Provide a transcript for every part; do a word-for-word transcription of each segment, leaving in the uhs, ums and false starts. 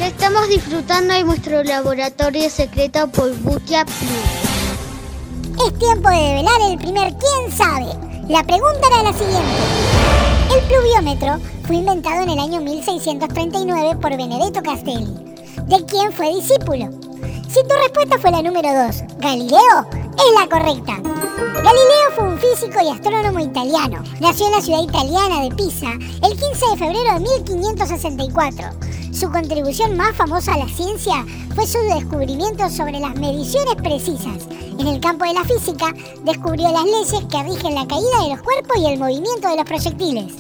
Ya estamos disfrutando de nuestro laboratorio secreto por Butia Plus. Es tiempo de develar el primer ¿Quién sabe? La pregunta era la siguiente. El pluviómetro fue inventado en el año mil seiscientos treinta y nueve por Benedetto Castelli, de quien fue discípulo. Si tu respuesta fue la número dos, Galileo, es la correcta. Galileo fue un físico y astrónomo italiano. Nació en la ciudad italiana de Pisa el quince de febrero de mil quinientos sesenta y cuatro. Su contribución más famosa a la ciencia fue su descubrimiento sobre las mediciones precisas. En el campo de la física, descubrió las leyes que rigen la caída de los cuerpos y el movimiento de los proyectiles.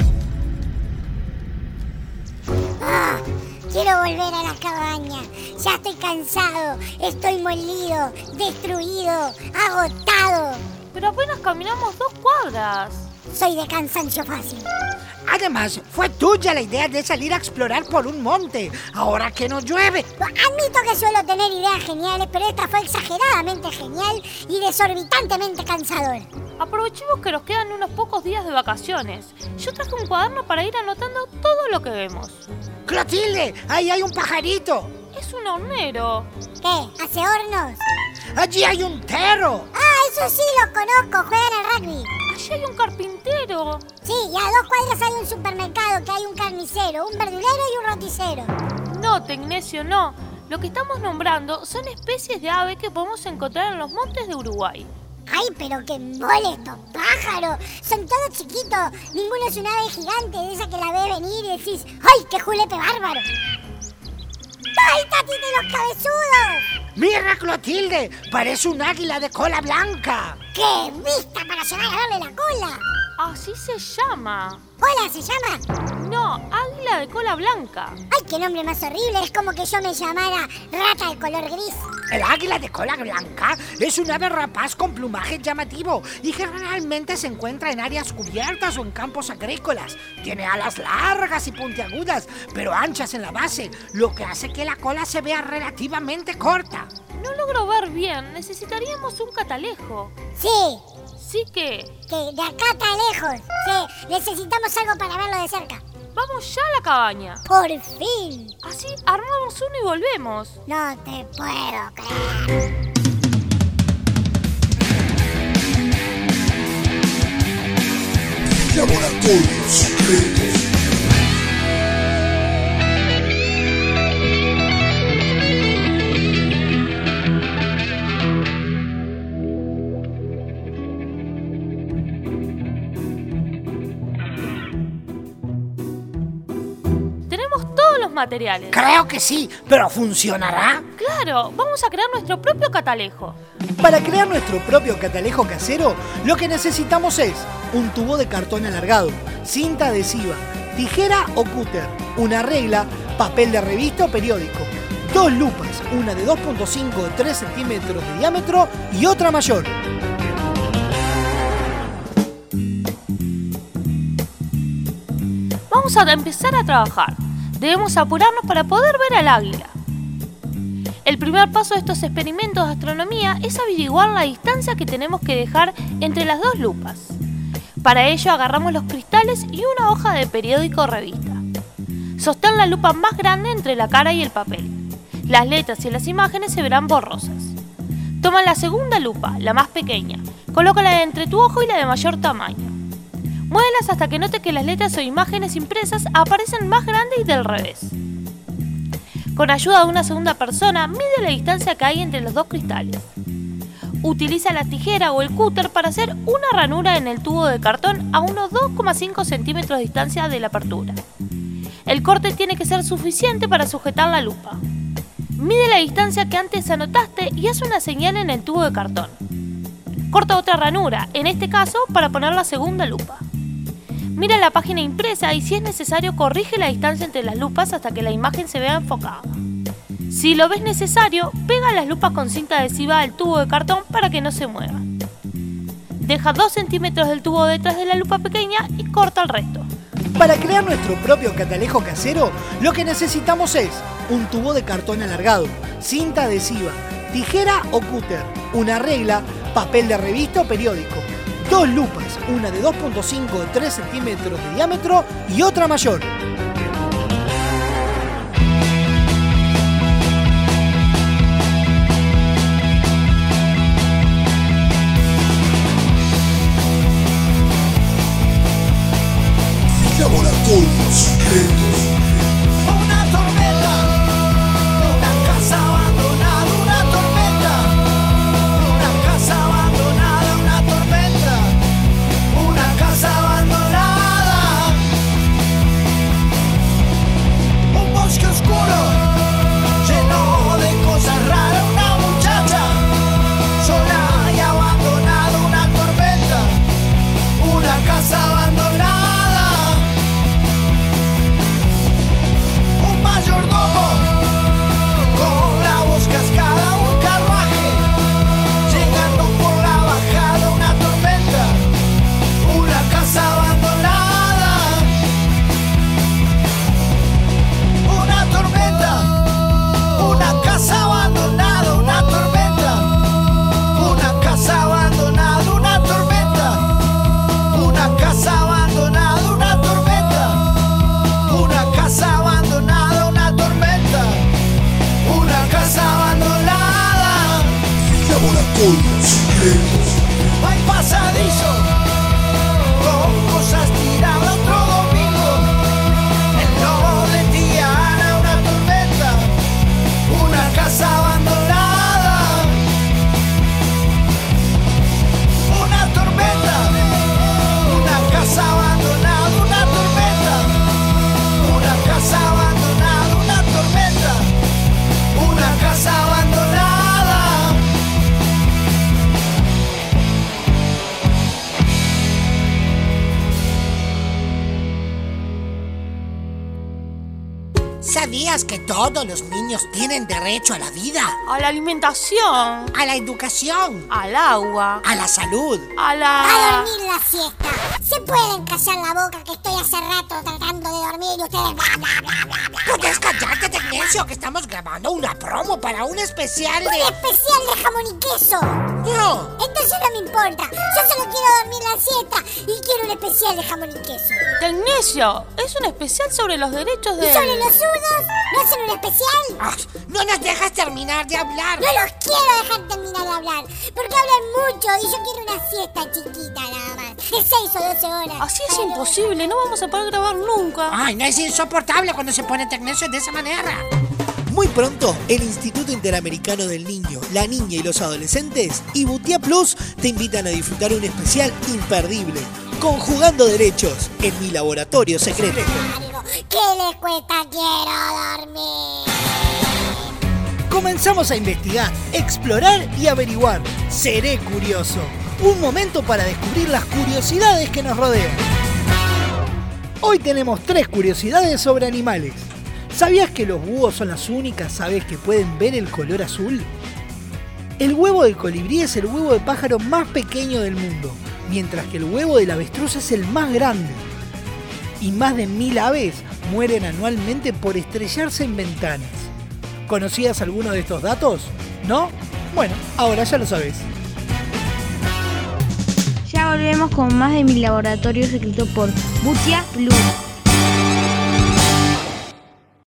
¡Ah! Quiero volver a la cabaña. Ya estoy cansado, estoy molido, destruido, agotado. Pero apenas caminamos dos cuadras. Soy de cansancio fácil. Además, fue tuya la idea de salir a explorar por un monte, ahora que no llueve. Admito que suelo tener ideas geniales, pero esta fue exageradamente genial y desorbitantemente cansadora. Aprovechemos que nos quedan unos pocos días de vacaciones. Yo traje un cuaderno para ir anotando todo lo que vemos. ¡Clotilde! ¡Ahí hay un pajarito! Es un hornero. ¿Qué? ¿Hace hornos? ¡Allí hay un tero! ¡Ah, eso sí lo conozco! ¡Juegan al rugby! Allí hay un carpintero. Sí, y a dos cuadras hay un supermercado que hay un carnicero, un verdulero y un roticero. No, Tecnesio, no. Lo que estamos nombrando son especies de ave que podemos encontrar en los montes de Uruguay. ¡Ay, pero qué molesto pájaro! Son todos chiquitos. Ninguno es una ave gigante de esa que la ves venir y decís ¡ay, qué julepe bárbaro! ¡Ay, tatita y los cabezudos! ¡Mira, Clotilde! ¡Parece un águila de cola blanca! ¡Qué vista para llegar a darle la cola! Así se llama. ¿Cola se llama? No, águila de cola blanca. ¡Ay, qué nombre más horrible! Es como que yo me llamara rata de color gris. El águila de cola blanca es un ave rapaz con plumaje llamativo y generalmente se encuentra en áreas cubiertas o en campos agrícolas. Tiene alas largas y puntiagudas, pero anchas en la base, lo que hace que la cola se vea relativamente corta. No logro ver bien. Necesitaríamos un catalejo. Sí. ¿Sí qué? Que de acá está lejos. Sí, necesitamos algo para verlo de cerca. Vamos ya a la cabaña. ¡Por fin! Así armamos uno y volvemos. No te puedo creer. Laboratorio secreto. Materiales. Creo que sí, pero ¿funcionará? Claro, vamos a crear nuestro propio catalejo. Para crear nuestro propio catalejo casero, lo que necesitamos es un tubo de cartón alargado, cinta adhesiva, tijera o cúter, una regla, papel de revista o periódico, dos lupas, una de dos punto cinco a tres centímetros de diámetro y otra mayor. Vamos a empezar a trabajar. Debemos apurarnos para poder ver al águila. El primer paso de estos experimentos de astronomía es averiguar la distancia que tenemos que dejar entre las dos lupas. Para ello agarramos los cristales y una hoja de periódico o revista. Sostén la lupa más grande entre la cara y el papel. Las letras y las imágenes se verán borrosas. Toma la segunda lupa, la más pequeña. Colócala entre tu ojo y la de mayor tamaño. Muévelas hasta que note que las letras o imágenes impresas aparecen más grandes y del revés. Con ayuda de una segunda persona, mide la distancia que hay entre los dos cristales. Utiliza la tijera o el cúter para hacer una ranura en el tubo de cartón a unos dos coma cinco centímetros de distancia de la apertura. El corte tiene que ser suficiente para sujetar la lupa. Mide la distancia que antes anotaste y haz una señal en el tubo de cartón. Corta otra ranura, en este caso para poner la segunda lupa. Mira la página impresa y si es necesario corrige la distancia entre las lupas hasta que la imagen se vea enfocada. Si lo ves necesario, pega las lupas con cinta adhesiva al tubo de cartón para que no se muevan. Deja dos centímetros del tubo detrás de la lupa pequeña y corta el resto. Para crear nuestro propio catalejo casero, lo que necesitamos es un tubo de cartón alargado, cinta adhesiva, tijera o cúter, una regla, papel de revista o periódico, dos lupas, una de dos punto cinco a tres centímetros de diámetro y otra mayor. laboratorio secreto. Hay pasadizos con cosas tiradas otro domingo. El lobo de Tiana, una tormenta, una casa abandonada. Una tormenta, una casa abandonada, una tormenta, una casa abandonada, una tormenta, una casa abandonada. ¿Sabías que todos los niños tienen derecho a la vida? A la alimentación, A la educación, al agua, a la salud. a A la... dormir la siesta. ¿Se pueden callar la boca que estoy hace rato tratando de dormir y ustedes bla bla bla bla bla? ¿Puedes callarte, Tecnesio, que estamos grabando una promo para un especial Un de... especial de jamón y queso. No. Entonces no me importa. Yo solo quiero dormir la siesta y quiero un especial de jamón y queso. Tecnesio, es un especial sobre los derechos ¿Y de... sobre los zurdos? ¿No hacen un especial? Ah, no nos dejas terminar de hablar. No los quiero dejar terminar de hablar, porque hablan mucho y yo quiero una siesta chiquita nada más, de seis o doce horas. Así es imposible, no vamos a poder grabar nunca. Ay, no, es insoportable cuando se pone Tecnesio de esa manera. Muy pronto, el Instituto Interamericano del Niño, la Niña y los Adolescentes y Butia Plus te invitan a disfrutar un especial imperdible, Conjugando Derechos, en mi laboratorio secreto. Algo, ¿qué les cuesta? Quiero dormir. Comenzamos a investigar, explorar y averiguar. Seré curioso. Un momento para descubrir las curiosidades que nos rodean. Hoy tenemos tres curiosidades sobre animales. ¿Sabías que los búhos son las únicas aves que pueden ver el color azul? El huevo del colibrí es el huevo de pájaro más pequeño del mundo, mientras que el huevo del avestruz es el más grande. Y más de mil aves mueren anualmente por estrellarse en ventanas. ¿Conocías alguno de estos datos? ¿No? Bueno, ahora ya lo sabes. Ya volvemos con más de mi laboratorio secreto por Butia Plus.